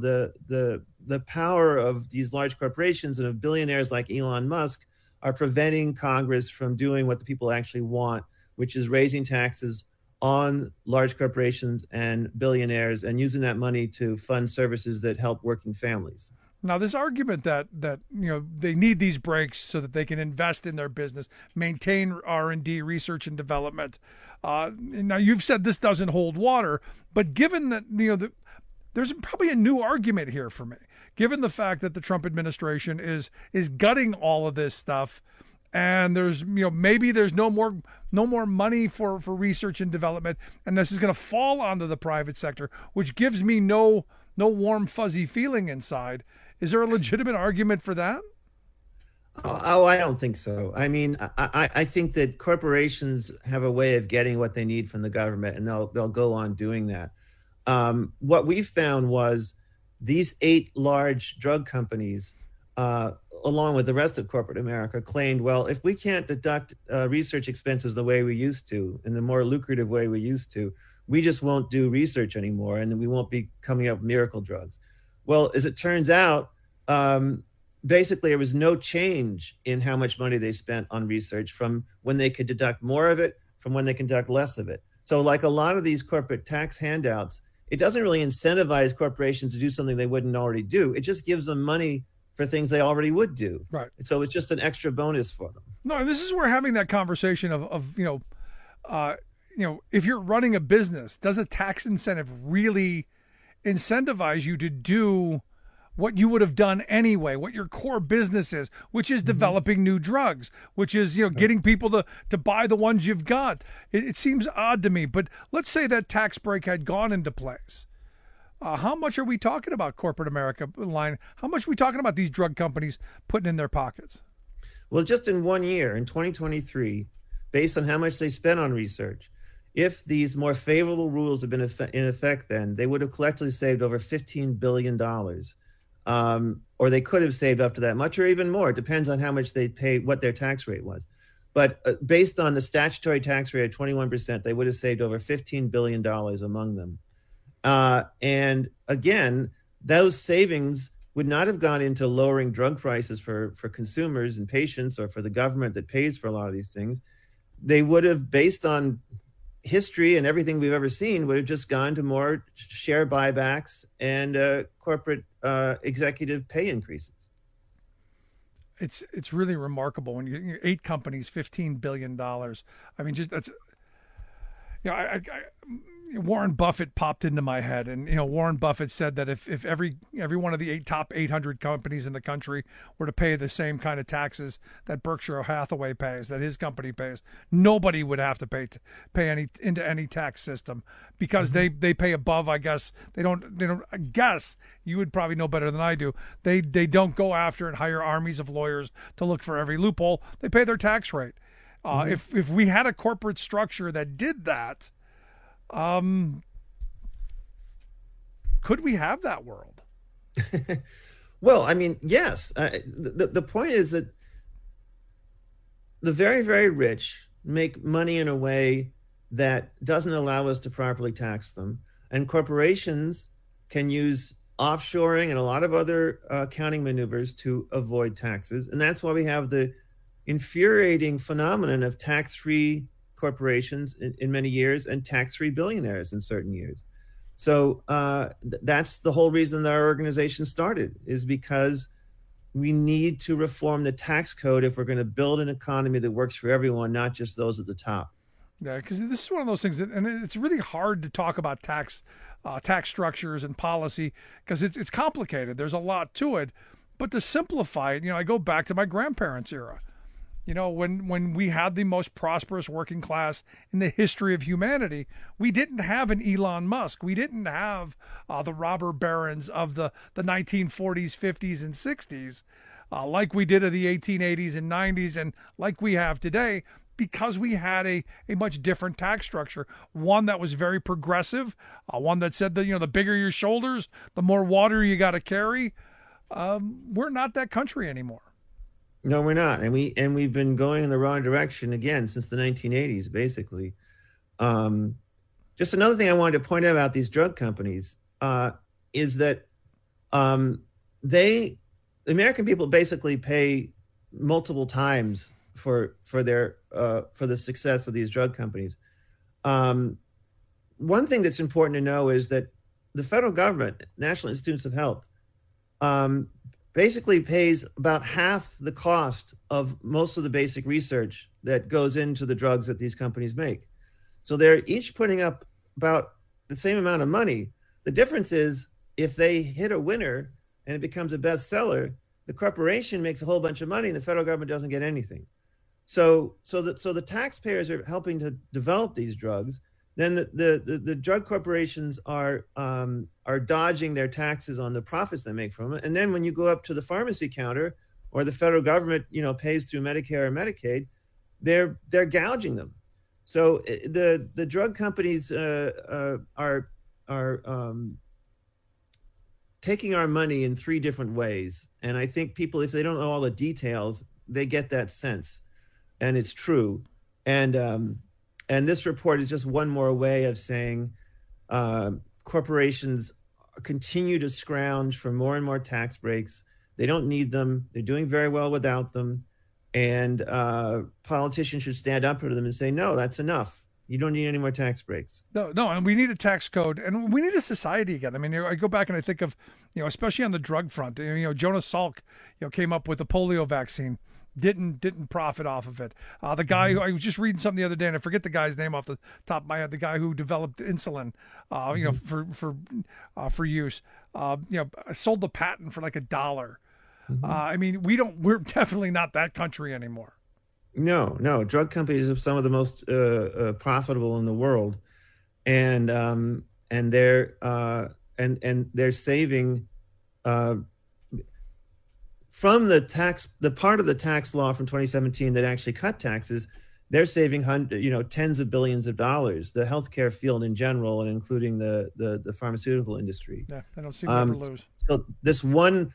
power of these large corporations and of billionaires like Elon Musk are preventing Congress from doing what the people actually want, which is raising taxes on large corporations and billionaires and using that money to fund services that help working families. Now, this argument that they need these breaks so that they can invest in their business, maintain R&D, research and development. Now, you've said this doesn't hold water, but given that there's probably a new argument here for me, given the fact that the Trump administration is gutting all of this stuff. And there's, maybe there's no more money for research and development, and this is going to fall onto the private sector, which gives me no warm, fuzzy feeling inside. Is there a legitimate argument for that? Oh, I don't think so. I mean, I think that corporations have a way of getting what they need from the government, and they'll go on doing that. What we found was these 8 large drug companies, along with the rest of corporate America, claimed, well, if we can't deduct research expenses the way we used to, in the more lucrative way we used to, we just won't do research anymore, and we won't be coming up with miracle drugs. Well, as it turns out, basically, there was no change in how much money they spent on research from when they could deduct more of it from when they can deduct less of it. So like a lot of these corporate tax handouts, it doesn't really incentivize corporations to do something they wouldn't already do. It just gives them money for things they already would do. Right. So it's just an extra bonus for them. No, this is where having that conversation of if you're running a business, does a tax incentive really incentivize you to do what you would have done anyway, what your core business is, which is developing new drugs, which is, getting people to buy the ones you've got. It seems odd to me, but let's say that tax break had gone into place. How much are we talking about corporate America line? How much are we talking about these drug companies putting in their pockets? Well, just in 1 year, in 2023, based on how much they spent on research, if these more favorable rules had been in effect then, they would have collectively saved over $15 billion. Or they could have saved up to that much or even more. It depends on how much they paid, what their tax rate was. But based on the statutory tax rate of 21%, they would have saved over $15 billion among them. And again, those savings would not have gone into lowering drug prices for consumers and patients or for the government that pays for a lot of these things. They would have, based on history and everything we've ever seen, would have just gone to more share buybacks and corporate executive pay increases. It's really remarkable when you 8 companies, $15 billion. I mean, just that's, Warren Buffett popped into my head, and Warren Buffett said that if every one of the top 800 companies in the country were to pay the same kind of taxes that Berkshire Hathaway pays, that his company pays, nobody would have to pay into any tax system because they pay above. I guess they don't. I guess you would probably know better than I do. They don't go after and hire armies of lawyers to look for every loophole. They pay their tax rate. If we had a corporate structure that did that, could we have that world? Well, I mean, yes. The point is that the very, very rich make money in a way that doesn't allow us to properly tax them. And corporations can use offshoring and a lot of other accounting maneuvers to avoid taxes. And that's why we have the infuriating phenomenon of tax-free corporations in many years and tax-free billionaires in certain years. So that's the whole reason that our organization started, is because we need to reform the tax code if we're going to build an economy that works for everyone, not just those at the top. Yeah, because this is one of those things and it's really hard to talk about tax structures and policy because it's complicated. There's a lot to it, but to simplify it, I go back to my grandparents' era. When we had the most prosperous working class in the history of humanity, we didn't have an Elon Musk. We didn't have the robber barons of the 1940s, 50s, and 60s like we did in the 1880s and 90s and like we have today, because we had a much different tax structure, one that was very progressive, one that said that, the bigger your shoulders, the more water you got to carry. We're not that country anymore. No, we're not. And we've been going in the wrong direction again since the 1980s, basically. Just another thing I wanted to point out about these drug companies is that the American people basically pay multiple times for the success of these drug companies. One thing that's important to know is that the federal government, National Institutes of Health, basically pays about half the cost of most of the basic research that goes into the drugs that these companies make. So they're each putting up about the same amount of money. The difference is if they hit a winner and it becomes a bestseller, the corporation makes a whole bunch of money and the federal government doesn't get anything. So the taxpayers are helping to develop these drugs. Then the drug corporations are dodging their taxes on the profits they make from it. And then when you go up to the pharmacy counter or the federal government, pays through Medicare or Medicaid, they're gouging them. So the drug companies are taking our money in three different ways. And I think people, if they don't know all the details, they get that sense, and it's true. And this report is just one more way of saying corporations continue to scrounge for more and more tax breaks. They don't need them. They're doing very well without them. And politicians should stand up to them and say, no, that's enough. You don't need any more tax breaks. No, and we need a tax code, and we need a society again. I mean, I go back and I think of, especially on the drug front, Jonas Salk, came up with the polio vaccine, didn't profit off of it. The guy who I was just reading something the other day, and I forget the guy's name off the top of my head, the guy who developed insulin, for use, sold the patent for like $1. I mean, we're definitely not that country anymore. No. Drug companies are some of the most profitable in the world, and they're saving from the part of the tax law from 2017 that actually cut taxes. They're saving tens of billions of dollars. The healthcare field in general, and including the pharmaceutical industry. Yeah, they don't seem to ever lose. So this one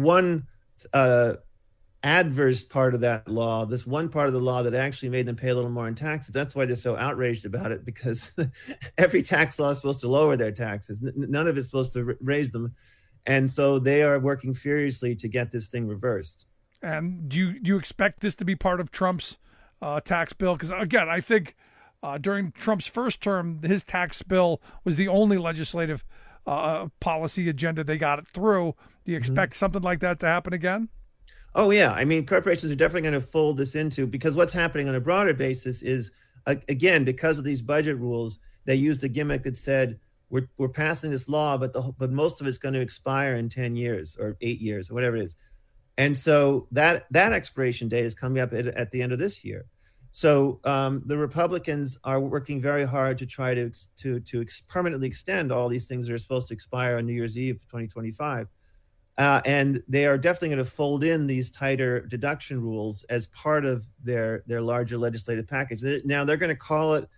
adverse part of that law, this one part of the law that actually made them pay a little more in taxes. That's why they're so outraged about it, because every tax law is supposed to lower their taxes. None of it's supposed to raise them. And so they are working furiously to get this thing reversed. And do you expect this to be part of Trump's tax bill? Because, again, I think during Trump's first term, his tax bill was the only legislative policy agenda they got it through. Do you expect something like that to happen again? Oh, yeah. I mean, corporations are definitely going to fold this into, because what's happening on a broader basis is, again, because of these budget rules, they used a gimmick that said, we're passing this law, but most of it's going to expire in 10 years or 8 years or whatever it is. And so that expiration date is coming up at the end of this year. So the Republicans are working very hard to try to permanently extend all these things that are supposed to expire on New Year's Eve 2025. And they are definitely going to fold in these tighter deduction rules as part of their larger legislative package. Now they're going to call it,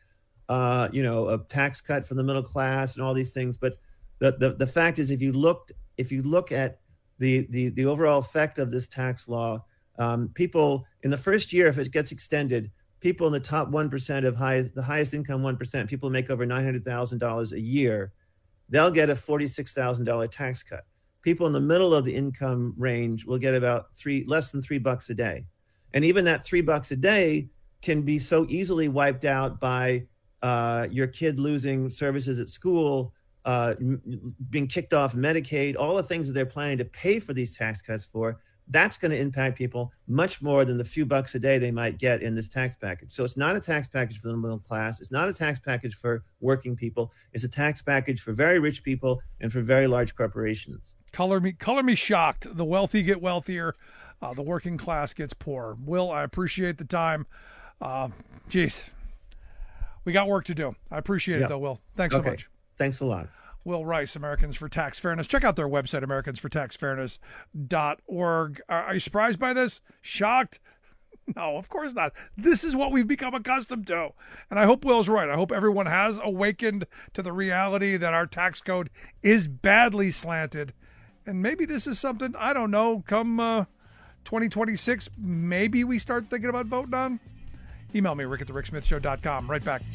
a tax cut for the middle class and all these things. But the fact is, if you look at the overall effect of this tax law, people in the first year, if it gets extended, people in the top 1% of the highest income 1%, people who make over $900,000 a year, they'll get a $46,000 tax cut. People in the middle of the income range will get about less than $3 a day. And even that $3 a day can be so easily wiped out by your kid losing services at school, being kicked off Medicaid, all the things that they're planning to pay for these tax cuts for. That's going to impact people much more than the few bucks a day they might get in this tax package. So it's not a tax package for the middle class. It's not a tax package for working people. It's a tax package for very rich people and for very large corporations. Color me shocked. The wealthy get wealthier. The working class gets poorer. Will, I appreciate the time. Geez, we got work to do. I appreciate it, though, Will. Thanks so much. Thanks a lot. Will Rice, Americans for Tax Fairness. Check out their website, americansfortaxfairness.org. Are you surprised by this? Shocked? No, of course not. This is what we've become accustomed to. And I hope Will's right. I hope everyone has awakened to the reality that our tax code is badly slanted. And maybe this is something, I don't know, come 2026, maybe we start thinking about voting on. Email me, rick@thericksmithshow.com. Right back.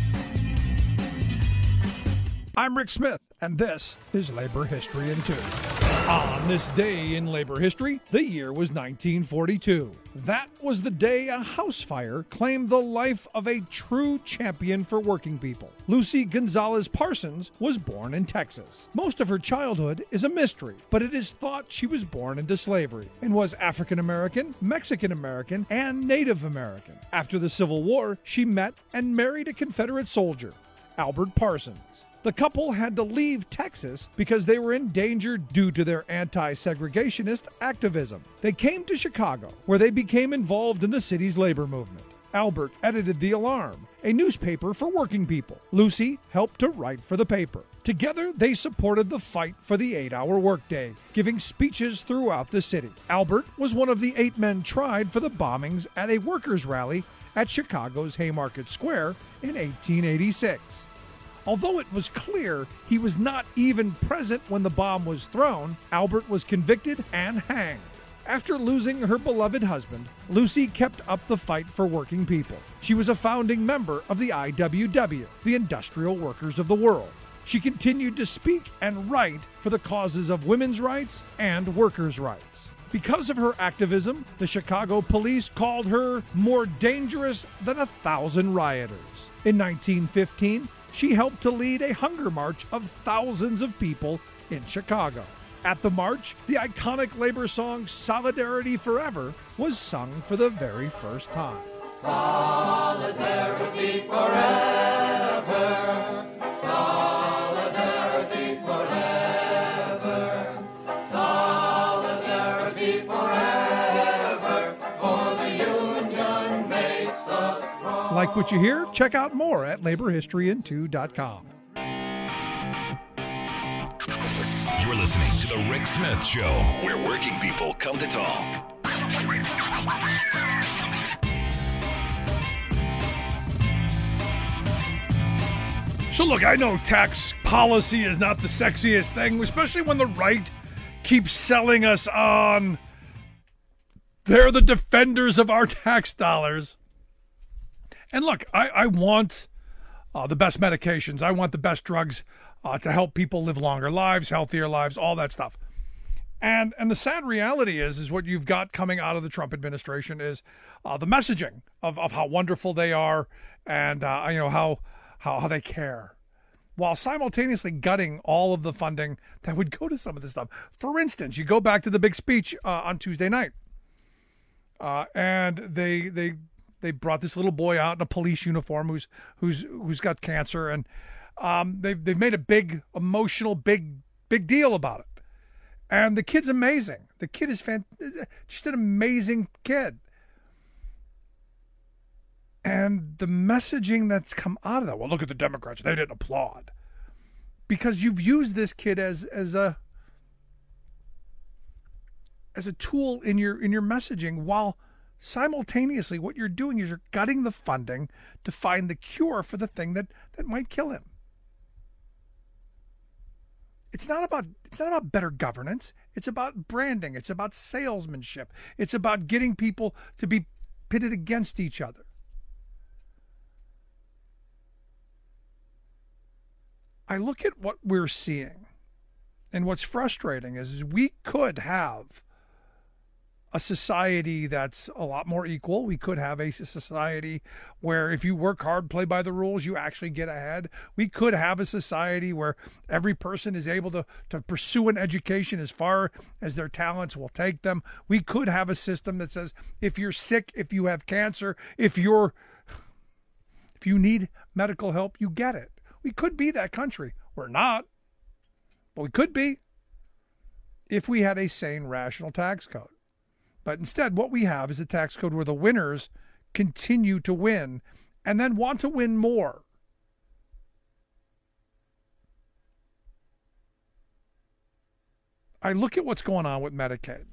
I'm Rick Smith, and this is Labor History in 2. On this day in labor history, the year was 1942. That was the day a house fire claimed the life of a true champion for working people. Lucy Gonzalez Parsons was born in Texas. Most of her childhood is a mystery, but it is thought she was born into slavery and was African American, Mexican American, and Native American. After the Civil War, she met and married a Confederate soldier, Albert Parsons. The couple had to leave Texas because they were in danger due to their anti-segregationist activism. They came to Chicago, where they became involved in the city's labor movement. Albert edited The Alarm, a newspaper for working people. Lucy helped to write for the paper. Together, they supported the fight for the 8-hour workday, giving speeches throughout the city. Albert was one of the 8 men tried for the bombings at a workers' rally at Chicago's Haymarket Square in 1886. Although it was clear he was not even present when the bomb was thrown, Albert was convicted and hanged. After losing her beloved husband, Lucy kept up the fight for working people. She was a founding member of the IWW, the Industrial Workers of the World. She continued to speak and write for the causes of women's rights and workers' rights. Because of her activism, the Chicago police called her more dangerous than 1,000 rioters. In 1915, she helped to lead a hunger march of thousands of people in Chicago. At the march, the iconic labor song Solidarity Forever was sung for the very first time. Solidarity forever. Solidarity forever. Solidarity forever. For the union makes us strong. Like what you hear? Check out more at laborhistoryin2.com. You're listening to The Rick Smith Show, where working people come to talk. So look, I know tax policy is not the sexiest thing, especially when the right keeps selling us on they're the defenders of our tax dollars. And look, I want the best medications. I want the best drugs to help people live longer lives, healthier lives, all that stuff. And the sad reality is what you've got coming out of the Trump administration is the messaging of how wonderful they are and how they care, while simultaneously gutting all of the funding that would go to some of this stuff. For instance, you go back to the big speech on Tuesday night, and they brought this little boy out in a police uniform who's got cancer, and they've made a big emotional big deal about it. And the kid's amazing. The kid is just an amazing kid. And the messaging that's come out of that, well, look at the Democrats, they didn't applaud. Because you've used this kid as a tool in your messaging, while simultaneously what you're doing is you're gutting the funding to find the cure for the thing that might kill him. It's not about better governance. It's about branding. It's about salesmanship. It's about getting people to be pitted against each other. I look at what we're seeing, and what's frustrating is we could have a society that's a lot more equal. We could have a society where if you work hard, play by the rules, you actually get ahead. We could have a society where every person is able to pursue an education as far as their talents will take them. We could have a system that says if you're sick, if you have cancer, if you need medical help, you get it. We could be that country. We're not, but we could be if we had a sane, rational tax code. But instead, what we have is a tax code where the winners continue to win and then want to win more. I look at what's going on with Medicaid.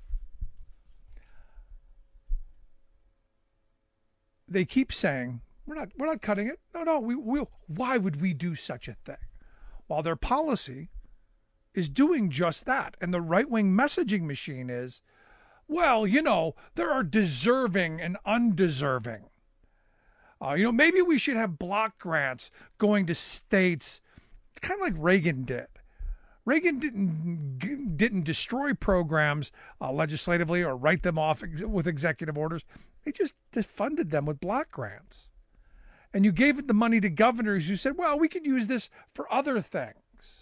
They keep saying, we're not cutting it. No, why would we do such a thing? While their policy is doing just that. And the right-wing messaging machine is, well, there are deserving and undeserving. Maybe we should have block grants going to states, kind of like Reagan did. Reagan didn't destroy programs legislatively or write them off with executive orders. They just defunded them with block grants. And you gave the money to governors who said, well, we could use this for other things.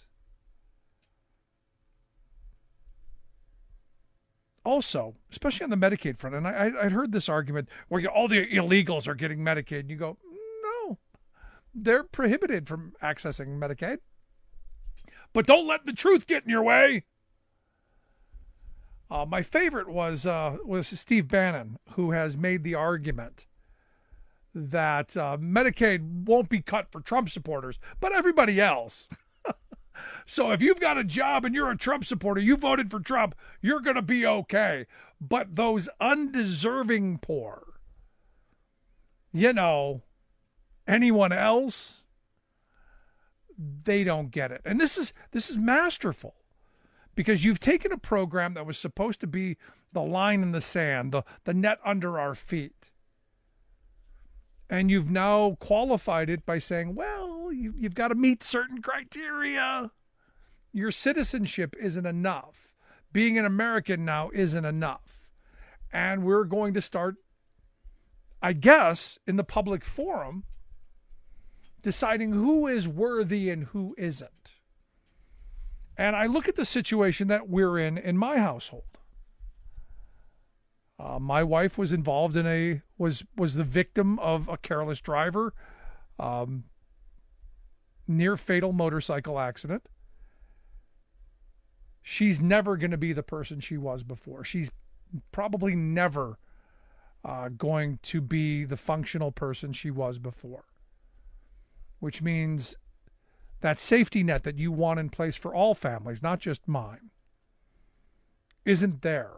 Also, especially on the Medicaid front, and I heard this argument where all the illegals are getting Medicaid, and you go, no, they're prohibited from accessing Medicaid. But don't let the truth get in your way. My favorite was Steve Bannon, who has made the argument that Medicaid won't be cut for Trump supporters, but everybody else. So if you've got a job and you're a Trump supporter, you voted for Trump, you're going to be okay. But those undeserving poor, anyone else, they don't get it. And this is masterful, because you've taken a program that was supposed to be the line in the sand, the net under our feet, and you've now qualified it by saying, well, you've got to meet certain criteria. Your citizenship isn't enough. Being an American now isn't enough. And we're going to start, I guess, in the public forum, deciding who is worthy and who isn't. And I look at the situation that we're in my household. My wife was involved in was the victim of a careless driver, near fatal motorcycle accident. She's never going to be the person she was before. She's probably never going to be the functional person she was before, which means that safety net that you want in place for all families, not just mine, isn't there.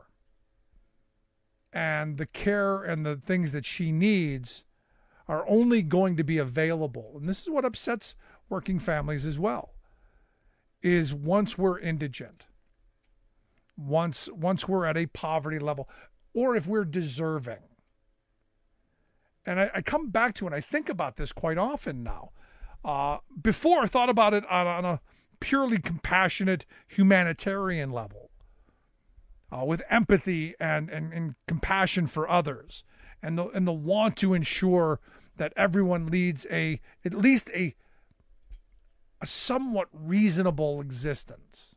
And the care and the things that she needs are only going to be available. And this is what upsets working families as well, is once we're indigent, once we're at a poverty level, or if we're deserving. And I come back to it, and I think about this quite often now. Before, I thought about it on a purely compassionate humanitarian level, with empathy and compassion for others, and the want to ensure that everyone leads at least a somewhat reasonable existence.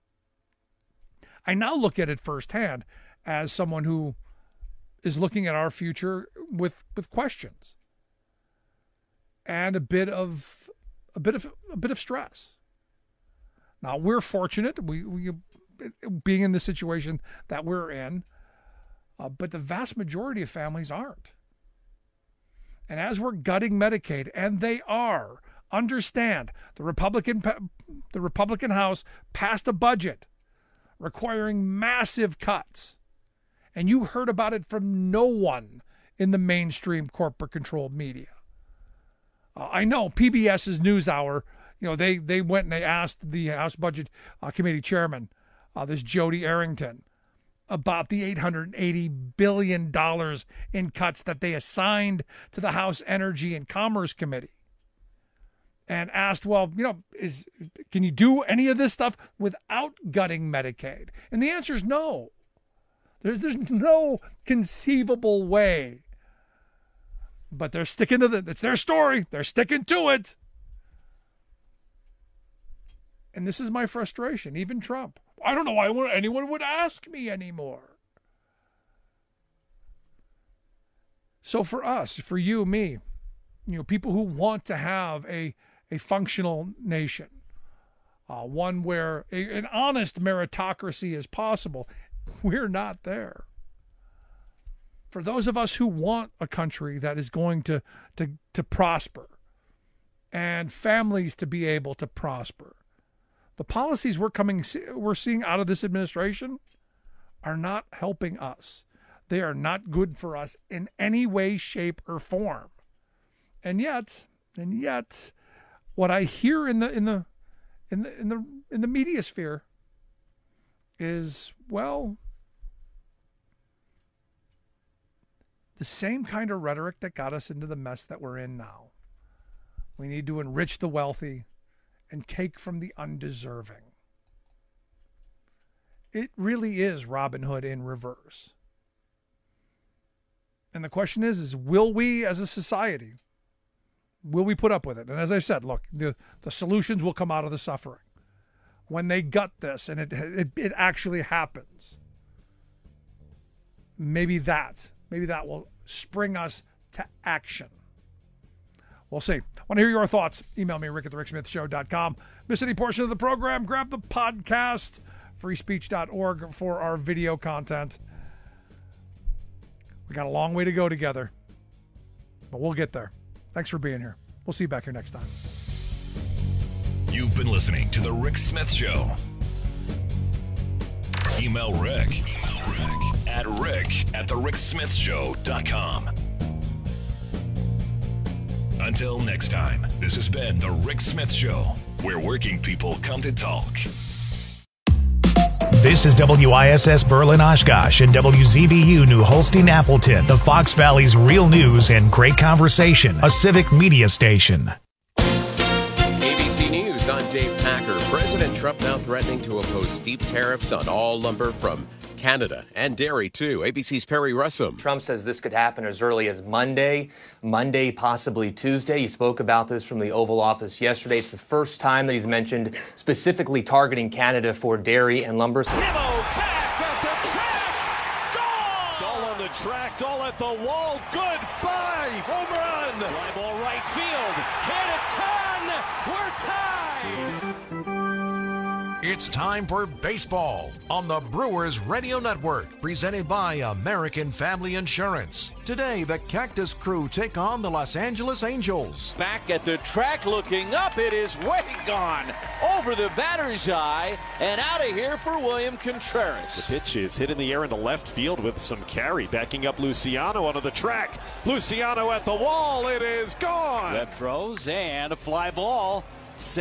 I now look at it firsthand as someone who is looking at our future with questions and a bit of stress. Now, we're fortunate, we being in the situation that we're in, but the vast majority of families aren't. And as we're gutting Medicaid, and they are, understand the Republican House passed a budget requiring massive cuts, and you heard about it from no one in the mainstream corporate-controlled media. I know PBS's NewsHour, they went and they asked the House Budget Committee Chairman, this Jody Arrington, about the $880 billion in cuts that they assigned to the House Energy and Commerce Committee, and asked, well, can you do any of this stuff without gutting Medicaid? And the answer is no. There's no conceivable way. But they're sticking to it's their story. They're sticking to it. And this is my frustration. Even Trump. I don't know why anyone would ask me anymore. So for us, for you, me, people who want to have a functional nation, one where an honest meritocracy is possible, we're not there. For those of us who want a country that is going to prosper and families to be able to prosper, the policies we're seeing out of this administration are not helping us. They are not good for us in any way, shape, or form. And yet, what I hear in the media sphere is, well, the same kind of rhetoric that got us into the mess that we're in now. We need to enrich the wealthy and take from the undeserving. It really is Robin Hood in reverse. And the question is will we as a society, will we put up with it? And as I said, look, the solutions will come out of the suffering. When they gut this and it actually happens, maybe that will spring us to action. We'll see. Want to hear your thoughts? Email me, rick@thericksmithshow.com. Miss any portion of the program? Grab the podcast, freespeech.org, for our video content. We got a long way to go together. But we'll get there. Thanks for being here. We'll see you back here next time. You've been listening to The Rick Smith Show. Email Rick at rick@thericksmithshow.com. Until next time, this has been The Rick Smith Show, where working people come to talk. This is WISS Berlin Oshkosh and WZBU New Holstein Appleton, the Fox Valley's real news and great conversation, a civic media station. ABC News, I'm Dave Packer. President Trump now threatening to impose steep tariffs on all lumber from Canada and dairy, too. ABC's Perry Russum. Trump says this could happen as early as Monday, possibly Tuesday. He spoke about this from the Oval Office yesterday. It's the first time that he's mentioned specifically targeting Canada for dairy and lumber. Nimmo back at the track. Gone! Dahl on the track, Dahl at the wall. Goodbye. Home run. Fly ball right field. Hit a ton. We're tied. It's time for baseball on the Brewers Radio Network, presented by American Family Insurance. Today, the Cactus Crew take on the Los Angeles Angels. Back at the track, looking up, it is way gone over the batter's eye and out of here for William Contreras. The pitch is hit in the air into left field with some carry, backing up Luciano onto the track. Luciano at the wall, it is gone. Webb throws and a fly ball.